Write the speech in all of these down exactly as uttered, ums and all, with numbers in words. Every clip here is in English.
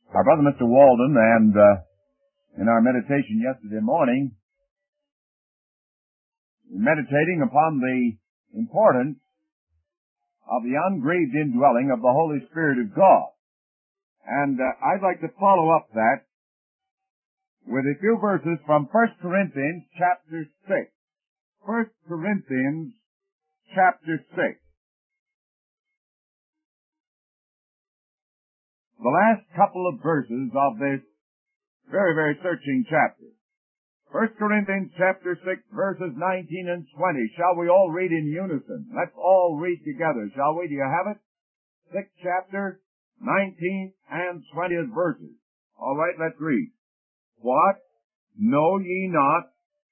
Our brother Mister Walden, and uh, in our meditation yesterday morning, meditating upon the importance of the ungrieved indwelling of the Holy Spirit of God. And uh, I'd like to follow up that with a few verses from First Corinthians chapter six. First Corinthians chapter six. The last couple of verses of this very, very searching chapter. First Corinthians chapter six, verses nineteen and twenty. Shall we all read in unison? Let's all read together, shall we? Do you have it? Sixth chapter, nineteen and twentieth verses. All right, let's read. What? Know ye not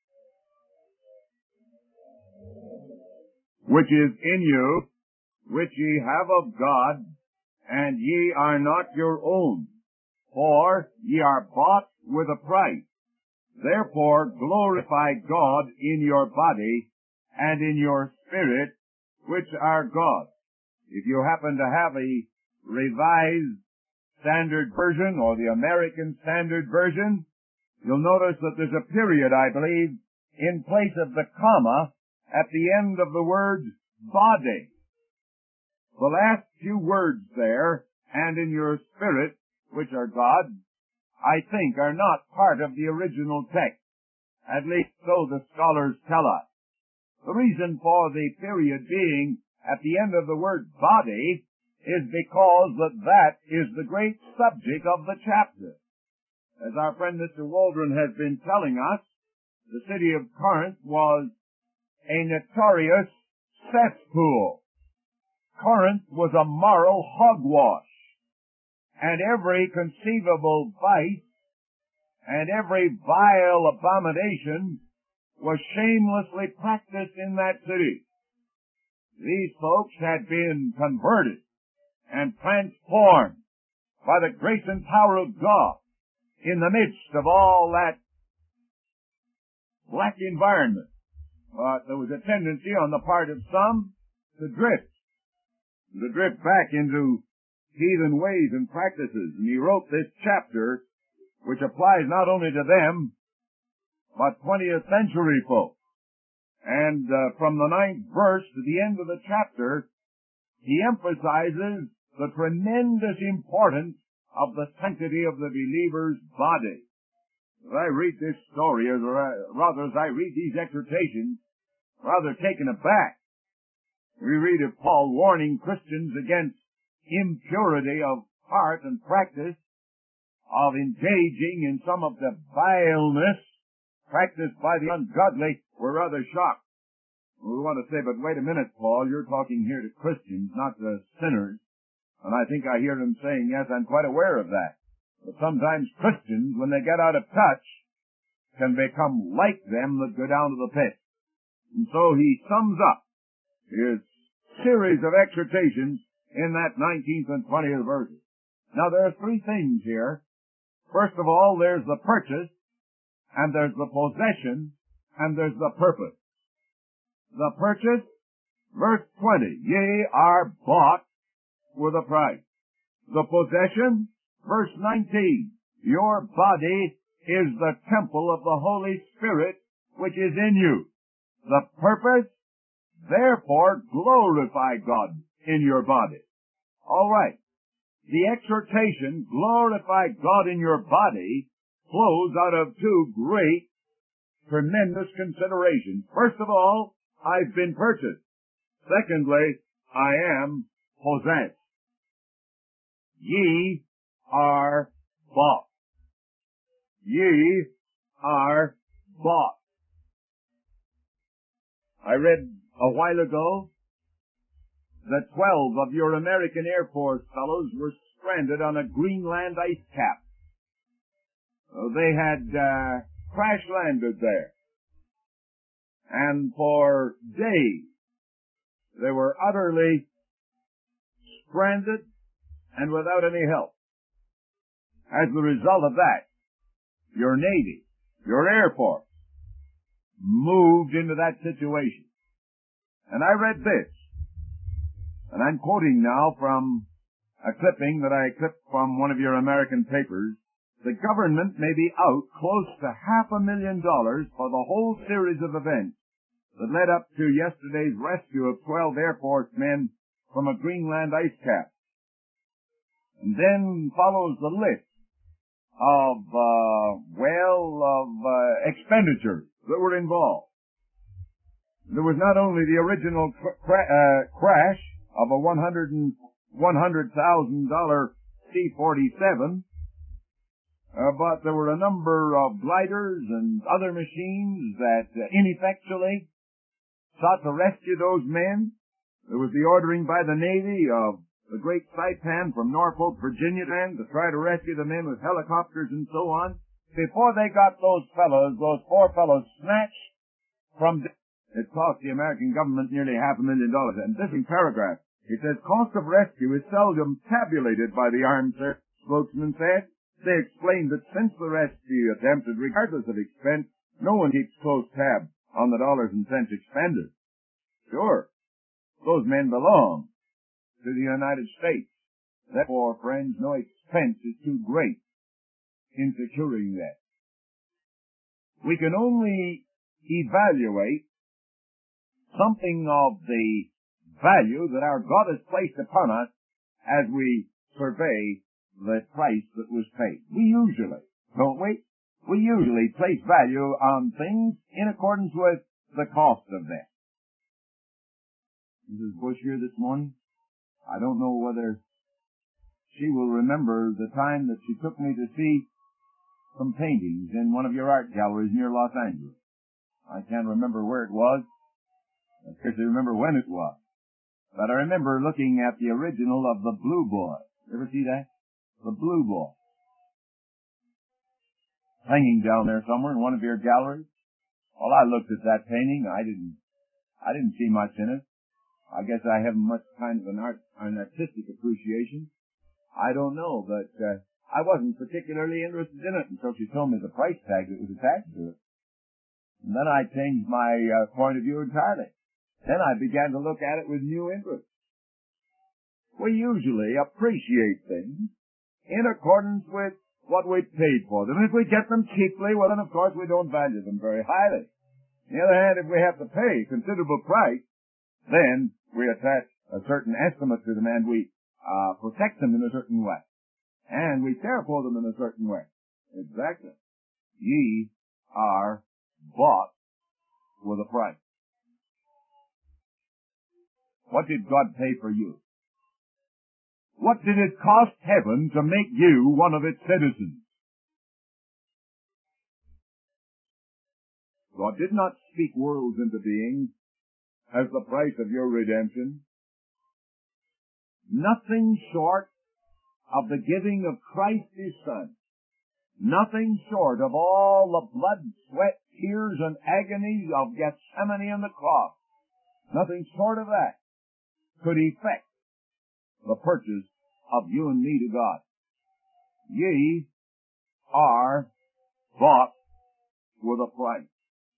which is in you, which ye have of God, and ye are not your own, for ye are bought with a price. Therefore glorify God in your body and in your spirit, which are God's. If you happen to have a Revised Standard Version or the American Standard Version, you'll notice that there's a period, I believe, in place of the comma at the end of the word body. The last few words there, and in your spirit, which are God, I think are not part of the original text. At least so the scholars tell us. The reason for the period being at the end of the word body is because that that is the great subject of the chapter. As our friend Mister Waldron has been telling us, the city of Corinth was a notorious cesspool. Corinth was a moral hogwash, and every conceivable vice and every vile abomination was shamelessly practiced in that city. These folks had been converted and transformed by the grace and power of God in the midst of all that black environment. But there was a tendency on the part of some to drift. to drift back into heathen ways and practices. And he wrote this chapter, which applies not only to them, but twentieth century folks. And uh, from the ninth verse to the end of the chapter, he emphasizes the tremendous importance of the sanctity of the believer's body. As I read this story, or rather as I read these exhortations, rather taken aback. We read of Paul warning Christians against impurity of heart and practice, of engaging in some of the vileness practiced by the ungodly. We're rather shocked. We want to say, but wait a minute, Paul, you're talking here to Christians, not to sinners. And I think I hear them saying, yes, I'm quite aware of that. But sometimes Christians, when they get out of touch, can become like them that go down to the pit. And so he sums up his series of exhortations in that nineteenth and twentieth verses. Now there are three things here. First of all, there's the purchase, and there's the possession, and there's the purpose. The purchase, verse twenty, ye are bought with a price. The possession, verse nineteen, your body is the temple of the Holy Spirit which is in you. The purpose, therefore, glorify God in your body. All right. The exhortation, glorify God in your body, flows out of two great, tremendous considerations. First of all, I've been purchased. Secondly, I am possessed. Ye are bought. Ye are bought. I read a while ago that twelve of your American Air Force fellows were stranded on a Greenland ice cap. Uh, they had uh, crash landed there. And for days, they were utterly stranded and without any help. As a result of that, your Navy, your Air Force, moved into that situation. And I read this, and I'm quoting now from a clipping that I clipped from one of your American papers. The government may be out close to half a million dollars for the whole series of events that led up to yesterday's rescue of twelve Air Force men from a Greenland ice cap. And then follows the list of, uh, well, of uh, expenditures that were involved. There was not only the original cra- uh, crash of a one hundred thousand dollars C forty-seven, uh, but there were a number of gliders and other machines that uh, ineffectually sought to rescue those men. There was the ordering by the Navy of the great Saipan from Norfolk, Virginia, to try to rescue the men with helicopters and so on. Before they got those fellows, those four fellows snatched from death, it cost the American government nearly half a million dollars. And this in paragraph, it says, cost of rescue is seldom tabulated by the armed services, spokesman said. They explained that since the rescue attempted, regardless of expense, no one keeps close tab on the dollars and cents expended. Sure, those men belong to the United States. Therefore, friends, no expense is too great in securing that. We can only evaluate something of the value that our God has placed upon us as we survey the price that was paid. We usually, don't we? We usually place value on things in accordance with the cost of them. Missus Bush here this morning, I don't know whether she will remember the time that she took me to see some paintings in one of your art galleries near Los Angeles. I can't remember where it was. I scarcely remember when it was. But I remember looking at the original of the Blue Boy. You ever see that? The Blue Boy. Hanging down there somewhere in one of your galleries. Well, I looked at that painting. I didn't, I didn't see much in it. I guess I haven't much kind of an art, an artistic appreciation. I don't know, but uh, I wasn't particularly interested in it until she told me the price tag that was attached to it. And then I changed my uh, point of view entirely. Then I began to look at it with new interest. We usually appreciate things in accordance with what we paid for them. If we get them cheaply, well then of course we don't value them very highly. On the other hand, if we have to pay a considerable price, then we attach a certain estimate to them and we uh, protect them in a certain way. And we care for them in a certain way. Exactly. Ye are bought with a price. What did God pay for you? What did it cost heaven to make you one of its citizens? God did not speak worlds into being as the price of your redemption. Nothing short of the giving of Christ his Son, nothing short of all the blood, sweat, tears, and agonies of Gethsemane and the cross, nothing short of that could effect the purchase of you and me to God. Ye are bought with a price.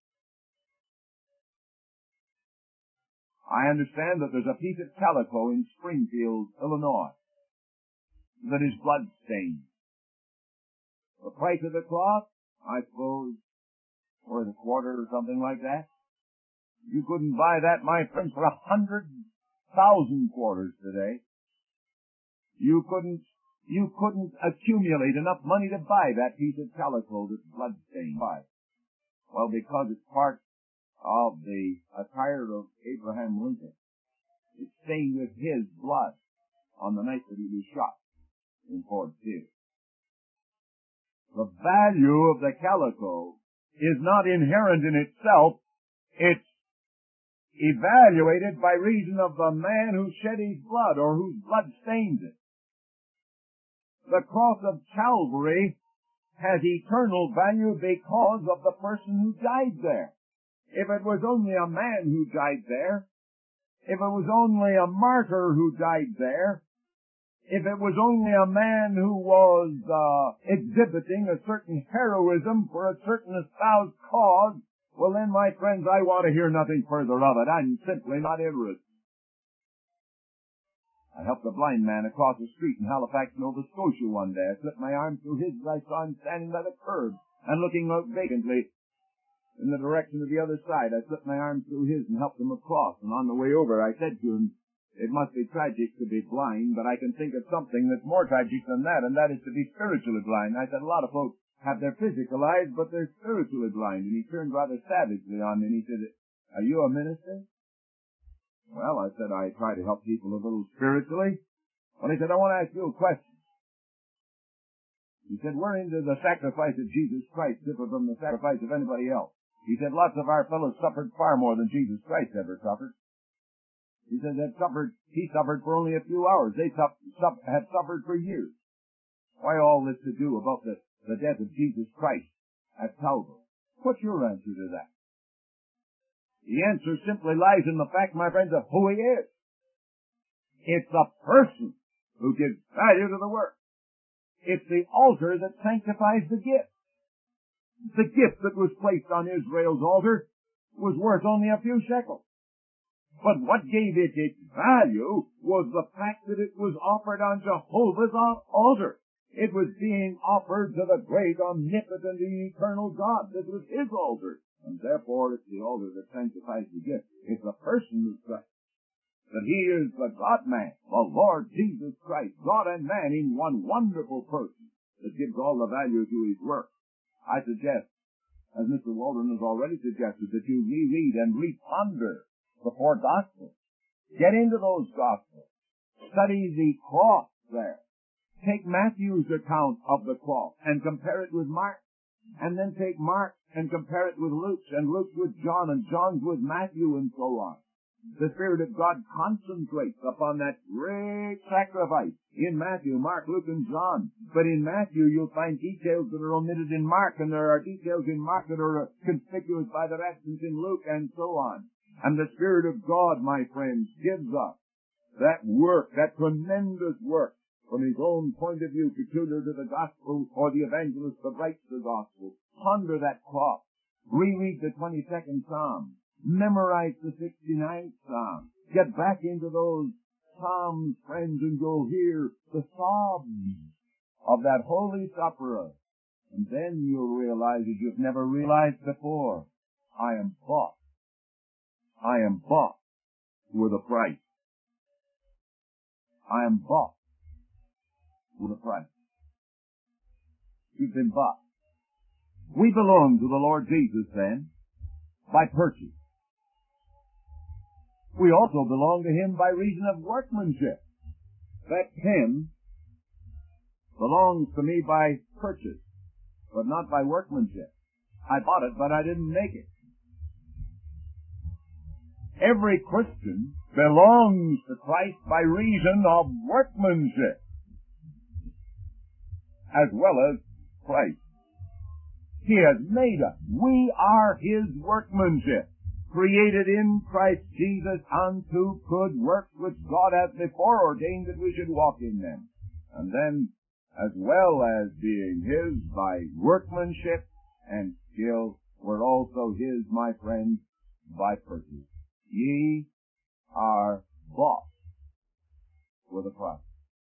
I understand that there's a piece of calico in Springfield, Illinois, that is blood-stained. The price of the cloth, I suppose, worth a quarter or something like that. You couldn't buy that, my friends, for a hundred thousand quarters today. You couldn't, you couldn't accumulate enough money to buy that piece of calico that's blood-stained. Why? Well, because it's part of the attire of Abraham Lincoln. It's stained with his blood on the night that he was shot in Ford's Theater. The value of the calico is not inherent in itself. It's evaluated by reason of the man who shed his blood or whose blood stains it. The cross of Calvary has eternal value because of the person who died there. If it was only a man who died there, if it was only a martyr who died there, if it was only a man who was uh, exhibiting a certain heroism for a certain espoused cause, well then, my friends, I want to hear nothing further of it. I'm simply not interested. I helped a blind man across the street in Halifax, Nova Scotia one day. I slipped my arm through his as I saw him standing by the curb and looking out vacantly in the direction of the other side. I slipped my arm through his and helped him across. And on the way over, I said to him, it must be tragic to be blind, but I can think of something that's more tragic than that, and that is to be spiritually blind. I said, a lot of folks have their physical eyes, but they're spiritually blind. And he turned rather savagely on me and he said, are you a minister? Well, I said, I try to help people a little spiritually. Well, he said, I want to ask you a question. He said, we're into the sacrifice of Jesus Christ different from the sacrifice of anybody else. He said, lots of our fellows suffered far more than Jesus Christ ever suffered. He said, that suffered, he suffered for only a few hours. They su- su- have suffered for years. Why all this to do about the, the death of Jesus Christ at Calvary? What's your answer to that? The answer simply lies in the fact, my friends, of who he is. It's the person who gives value to the work. It's the altar that sanctifies the gift. The gift that was placed on Israel's altar was worth only a few shekels. But what gave it its value was the fact that it was offered on Jehovah's altar. It was being offered to the great, omnipotent, and eternal God. This was his altar. And therefore, it's the altar that sanctifies the gift. It's the person of Christ. That he is the God-man, the Lord Jesus Christ, God and man in one wonderful person that gives all the value to his work. I suggest, as Mister Walden has already suggested, that you reread and reponder the four Gospels. Get into those Gospels. Study the cross there. Take Matthew's account of the cross and compare it with Mark. And then take Mark and compare it with Luke's, and Luke's with John, and John's with Matthew, and so on. The Spirit of God concentrates upon that great sacrifice in Matthew, Mark, Luke, and John. But in Matthew, you'll find details that are omitted in Mark, and there are details in Mark that are conspicuous by their absence in Luke, and so on. And the Spirit of God, my friends, gives us that work, that tremendous work, from his own point of view, peculiar to the gospel or the evangelist that writes the gospel. Ponder that cross. Reread the twenty-second Psalm. Memorize the sixty-ninth Psalm. Get back into those Psalms, friends, and you'll hear the sobs of that holy sufferer. And then you'll realize, as you've never realized before, I am bought. I am bought with a price. I am bought with a price. You've been bought. We belong to the Lord Jesus, then, by purchase. We also belong to him by reason of workmanship. That pen belongs to me by purchase, but not by workmanship. I bought it, but I didn't make it. Every Christian belongs to Christ by reason of workmanship, as well as Christ. He has made us. We are his workmanship, created in Christ Jesus unto good works which God hath before ordained that we should walk in them. And then, as well as being his by workmanship and skill, we're also his, my friends, by purchase. Ye are bought with a price.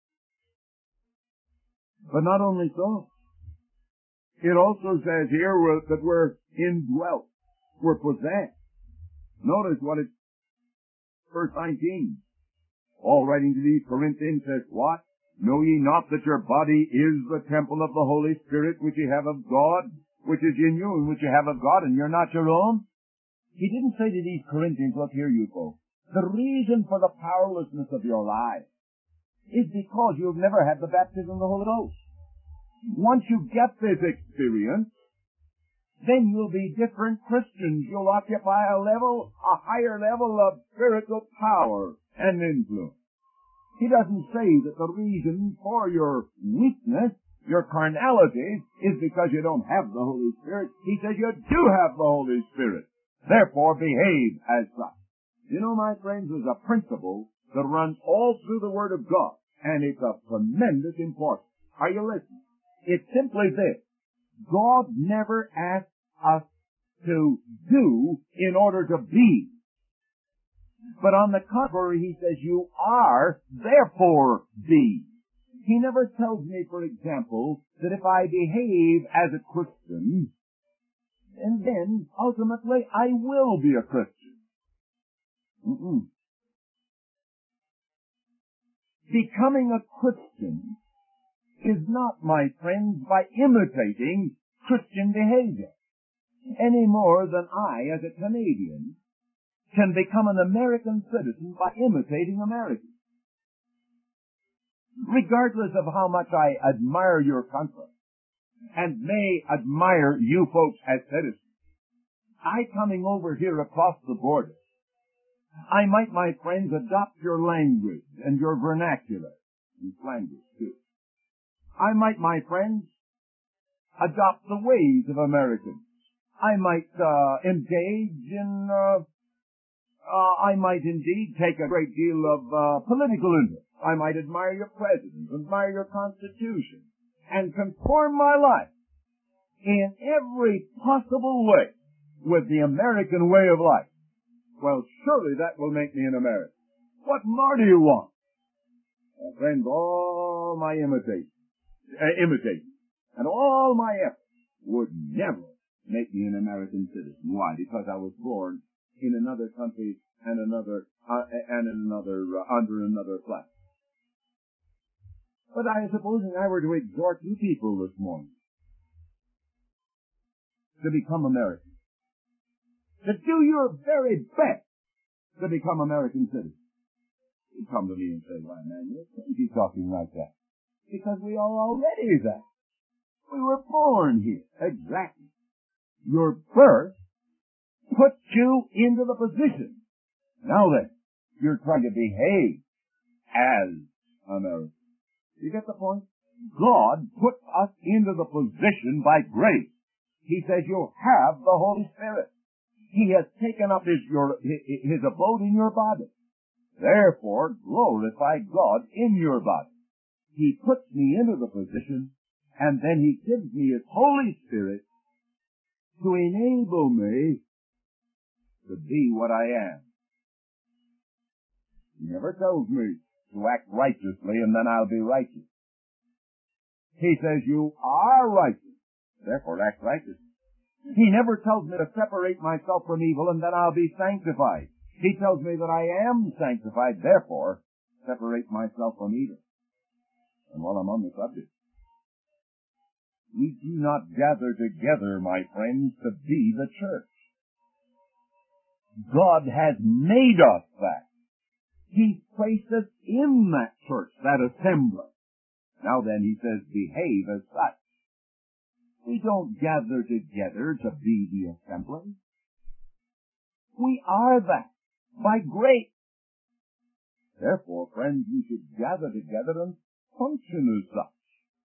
But not only so. It also says here that we're indwelt. We're possessed. Notice what it's, verse nineteen. Paul writing to these Corinthians says, what? Know ye not that your body is the temple of the Holy Spirit which ye have of God, which is in you and which ye have of God, and you're not your own? He didn't say to these Corinthians, look here you folks, the reason for the powerlessness of your life is because you've never had the baptism of the Holy Ghost. Once you get this experience, then you'll be different Christians. You'll occupy a level, a higher level of spiritual power and influence. He doesn't say that the reason for your weakness, your carnality, is because you don't have the Holy Spirit. He says you do have the Holy Spirit. Therefore, behave as such. You know, my friends, there's a principle that runs all through the Word of God, and it's of tremendous importance. Are you listening? It's simply this. God never asked us to do in order to be. But on the contrary, he says, you are, therefore be. He never tells me, for example, that if I behave as a Christian, and then, ultimately, I will be a Christian. Mm-mm. Becoming a Christian is not, my friends, by imitating Christian behavior, any more than I, as a Canadian, can become an American citizen by imitating Americans. Regardless of how much I admire your country, and may admire you folks as citizens, I coming over here across the border, I might, my friends, adopt your language and your vernacular, and language too. I might, my friends, adopt the ways of Americans. I might uh, engage in, uh, uh, I might indeed take a great deal of uh, political interest. I might admire your president, admire your Constitution, and conform my life in every possible way with the American way of life. Well, surely that will make me an American. What more do you want? Uh, friends, all my imitation, uh, imitation, and all my efforts would never make me an American citizen. Why? Because I was born in another country and another, uh, and in another, uh, under another flag. But I supposing I were to exhort you people this morning to become Americans, to do your very best to become American citizens. You come to me and say, why, man, you're crazy talking like that. Because we are already that. We were born here. Exactly. Your birth puts you into the position. Now then, you're trying to behave as Americans. You get the point? God put us into the position by grace. He says you have the Holy Spirit. He has taken up his, your, his abode in your body. Therefore, glorify God in your body. He puts me into the position, and then he gives me his Holy Spirit to enable me to be what I am. He never tells me to act righteously and then I'll be righteous. He says you are righteous, therefore act righteously. He never tells me to separate myself from evil and then I'll be sanctified. He tells me that I am sanctified, therefore separate myself from evil. And while I'm on the subject, we do not gather together, my friends, to be the church. God has made us that. He placed us in that church, that assembly. Now then, he says, behave as such. We don't gather together to be the assembly. We are that, by grace. Therefore, friends, we should gather together and function as such.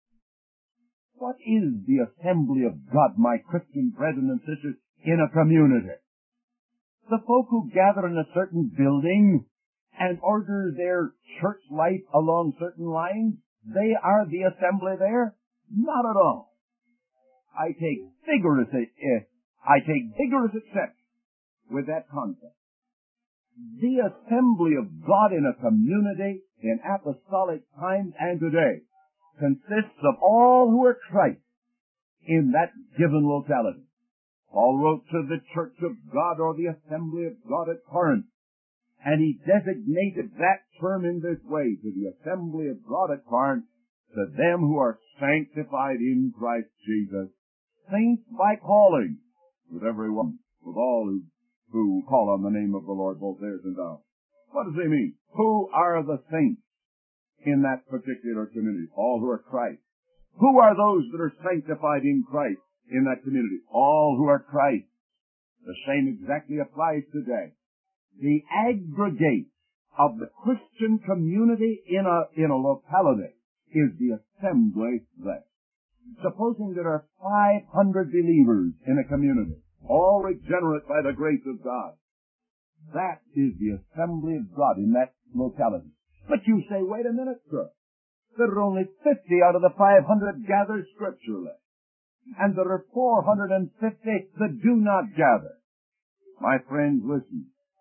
What is the assembly of God, my Christian brethren and sisters, in a community? The folk who gather in a certain building and order their church life along certain lines, they are the assembly there? Not at all. I take vigorous, uh, I take vigorous exception with that concept. The assembly of God in a community in apostolic times and today consists of all who are Christ in that given locality. Paul wrote to the church of God, or the assembly of God at Corinth, and he designated that term in this way, to the assembly of God at Corinth, to them who are sanctified in Christ Jesus, saints by calling, with everyone, with all who, who call on the name of the Lord, both theirs and ours. What does he mean? Who are the saints in that particular community? All who are Christ. Who are those that are sanctified in Christ in that community? All who are Christ. The same exactly applies today. The aggregate of the Christian community in a, in a locality is the assembly there. Supposing there are five hundred believers in a community, all regenerate by the grace of God. That is the assembly of God in that locality. But you say, wait a minute, sir. There are only fifty out of the five hundred gathered scripturally. And there are four hundred fifty that do not gather. My friends, listen.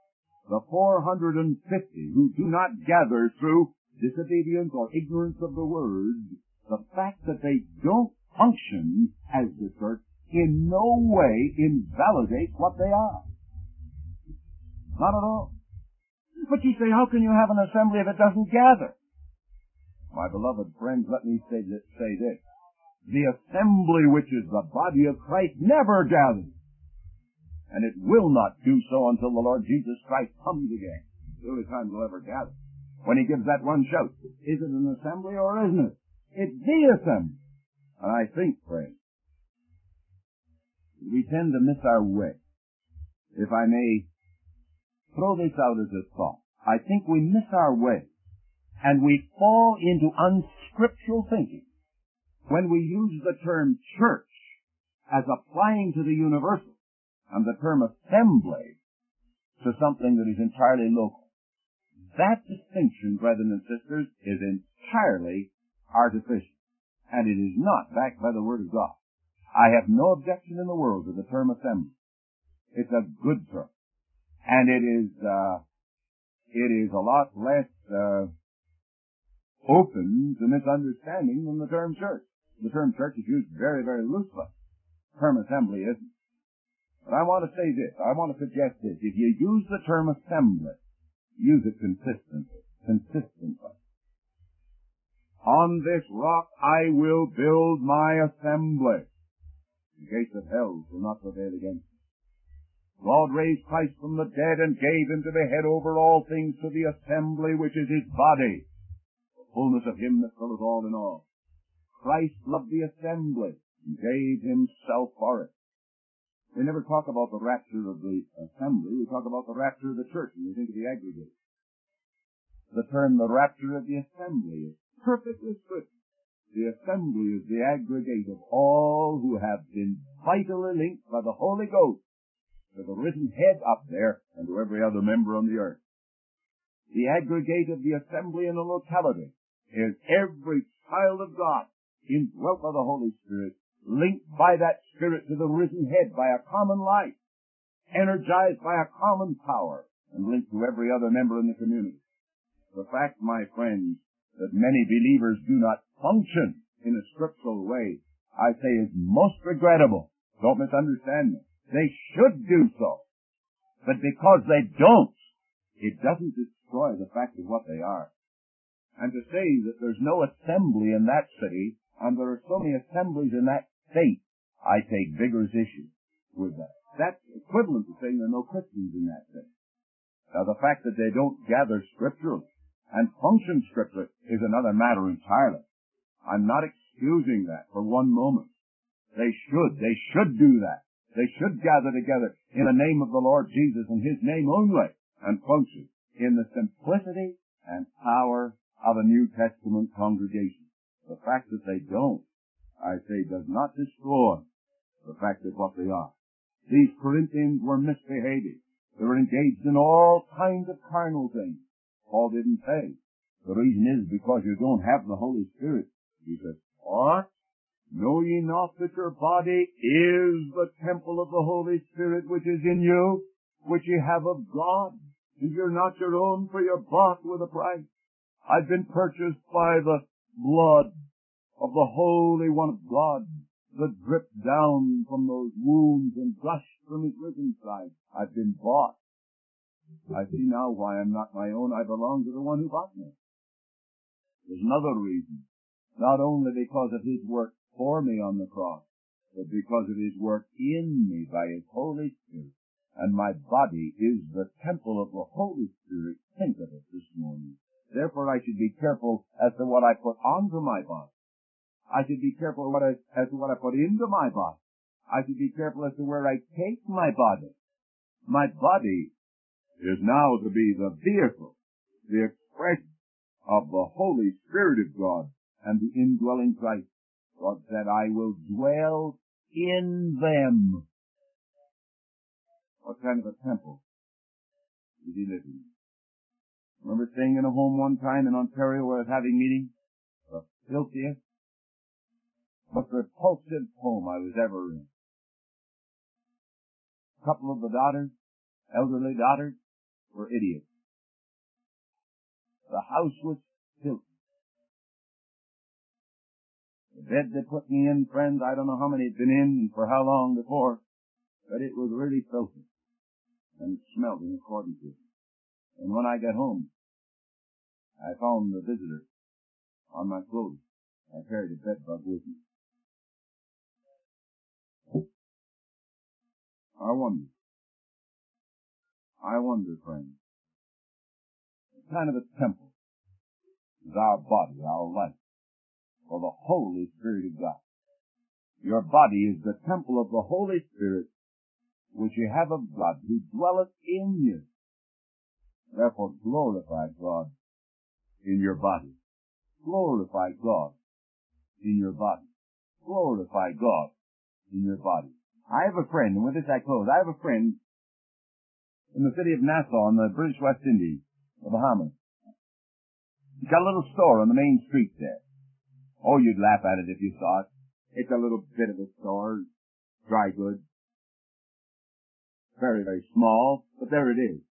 the four hundred fifty who do not gather through disobedience or ignorance of the word, the fact that they don't function as the church in no way invalidates what they are. Not at all. But you say, how can you have an assembly if it doesn't gather? My beloved friends, let me say this. Say this. The assembly, which is the body of Christ, never gathers. And it will not do so until the Lord Jesus Christ comes again. The only time we'll ever gather. When he gives that one shout, is it an assembly or isn't it? It's the assembly. And I think, friends, we tend to miss our way. If I may throw this out as a thought, I think we miss our way, and we fall into unscriptural thinking when we use the term church as applying to the universal, and the term assembly to something that is entirely local. That distinction, brethren and sisters, is entirely artificial, and it is not backed by the Word of God. I have no objection in the world to the term assembly. It's a good term, and it is uh, it is a lot less uh, open to misunderstanding than the term church. The term church is used very, very loosely. The term assembly isn't. But I want to say this. I want to suggest this. If you use the term assembly, use it consistently. Consistently. On this rock I will build my assembly. The gates of hell will not prevail against it. God raised Christ from the dead and gave him to be head over all things to the assembly which is his body, the fullness of him that filleth all in all. Christ loved the assembly and gave himself for it. We never talk about the rapture of the assembly. We talk about the rapture of the church, and we think of the aggregate. The term the rapture of the assembly is perfectly scriptural. The assembly is the aggregate of all who have been vitally linked by the Holy Ghost to the risen head up there and to every other member on the earth. The aggregate of the assembly in a locality is every child of God indwelt by the Holy Spirit, linked by that Spirit to the risen head by a common life, energized by a common power, and linked to every other member in the community. The fact, my friends, that many believers do not function in a scriptural way, I say is most regrettable. Don't misunderstand me. They should do so. But because they don't, it doesn't destroy the fact of what they are. And to say that there's no assembly in that city, and there are so many assemblies in that state, I take vigorous issue with that. That's equivalent to saying there are no Christians in that state. Now, the fact that they don't gather scripturally and function scripturally is another matter entirely. I'm not excusing that for one moment. They should. They should do that. They should gather together in the name of the Lord Jesus and his name only and function in the simplicity and power of a New Testament congregation. The fact that they don't, I say, does not destroy the fact of what they are. These Corinthians were misbehaving. They were engaged in all kinds of carnal things. Paul didn't say. The reason is because you don't have the Holy Spirit. He says, what? Know ye not that your body is the temple of the Holy Spirit which is in you, which ye have of God, and you're not your own, for you're bought with a price. I've been purchased by the blood of the Holy One of God that dripped down from those wounds and gushed from his risen side. I've been bought. I see now why I'm not my own. I belong to the one who bought me. There's another reason. Not only because of his work for me on the cross, but because of his work in me by his Holy Spirit. And my body is the temple of the Holy Spirit. Think of it this morning. Therefore, I should be careful as to what I put onto my body. I should be careful what I, as to what I put into my body. I should be careful as to where I take my body. My body is now to be the vehicle, the expression of the Holy Spirit of God and the indwelling Christ. God said, I will dwell in them. What kind of a temple is he living in? I remember staying in a home one time in Ontario where I was having meetings. The filthiest, most repulsive home I was ever in. A couple of the daughters, elderly daughters, were idiots. The house was filthy. The bed they put me in, friends, I don't know how many had been in and for how long before, but it was really filthy. And it smelled in accordance with it. And when I got home, I found the visitor on my clothes. I carried a bed bug with me. I wonder. I wonder, friends. What kind of a temple is our body, our life, for the Holy Spirit of God? Your body is the temple of the Holy Spirit, which you have of God, who dwelleth in you. Therefore, glorify God in your body. Glorify God in your body. Glorify God in your body. I have a friend, and with this I close, I have a friend in the city of Nassau in the British West Indies, the Bahamas. He's got a little store on the main street there. Oh, you'd laugh at it if you saw it. It's a little bit of a store, dry goods. Very, very small, but there it is.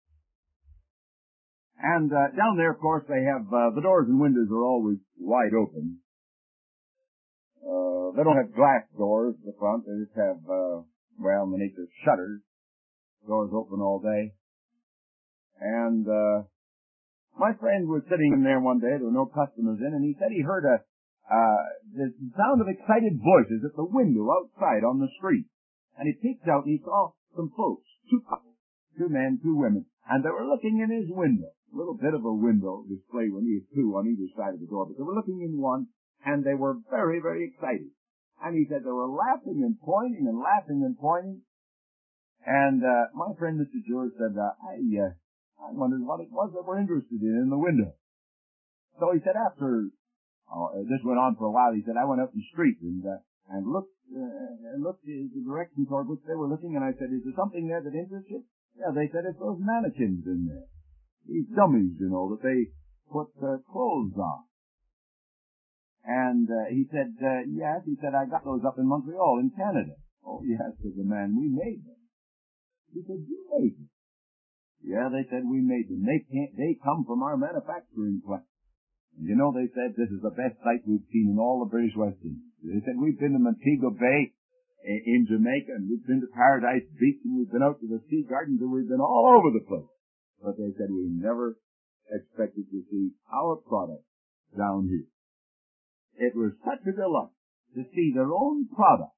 And uh, down there, of course, they have, uh, the doors and windows are always wide open. Uh, they don't have glass doors at the front. They just have, uh, well, underneath the shutters. Doors open all day. And, uh, my friend was sitting in there one day. There were no customers in, and he said he heard a, uh, the sound of excited voices at the window outside on the street. And he peeked out and he saw some folks, two couples, two men, two women, and they were looking in his window. A little bit of a window display when he had two on either side of the door, but they were looking in one, and they were very, very excited. And he said they were laughing and pointing and laughing and pointing. And uh, my friend Mister George said, uh, I, uh, I wondered what it was that we're interested in in the window. So he said after, uh, this went on for a while, he said, I went up the street and, uh, and looked, uh, and looked in the direction toward which they were looking, and I said, is there something there that interests you? Yeah, they said, it's those mannequins in there. These dummies, you know, that they put uh, clothes on. And uh, he said, uh, yes, he said, I got those up in Montreal in Canada. Oh, yes, said the man, we made them. He said, you made them? Yeah, they said, we made them. They can't, they come from our manufacturing plant. And you know, they said, this is the best sight we've seen in all the British West Indies. They said, we've been to Montego Bay in Jamaica, and we've been to Paradise Beach, and we've been out to the Sea Gardens, and we've been all over the place. But they said, we never expected to see our product down here. It was such a delight to see their own product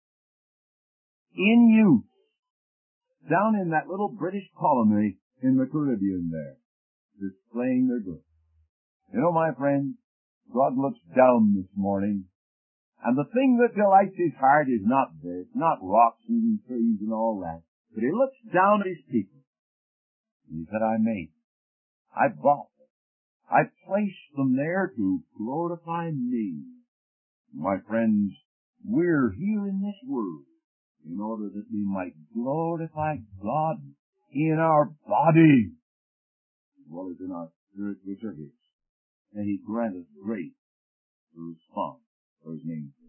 in use down in that little British colony in the Caribbean there, displaying their goods. You know, my friends, God looks down this morning, and the thing that delights his heart is not this, not rocks and trees and all that, but he looks down at his people. And he said, I made them. I bought them. I placed them there to glorify me. My friends, we're here in this world in order that we might glorify God in our body, as well as in our spirit which are his. May he grant us grace to respond for his name's sake.